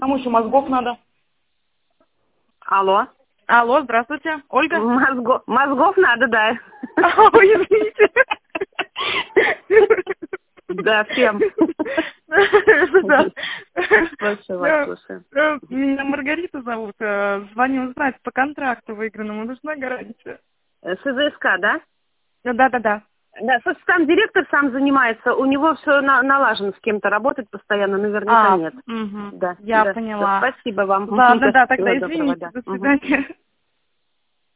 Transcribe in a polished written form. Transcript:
Кому еще мозгов надо? Алло. Алло, здравствуйте. Ольга? Мозгов надо, да. Ой, извините. Да, всем. Слушаю вас, слушаю. Меня Маргарита зовут. Звоню узнать по контракту выигранному. Нужна гарантия. СЗСК, да? Да. Да, слушай, там директор сам занимается, у него все налажено, с кем-то работать постоянно, наверняка нет. Угу. Да, Я да, поняла. Спасибо вам. Ладно, да, тогда Всего доброго, извините, да. до свидания.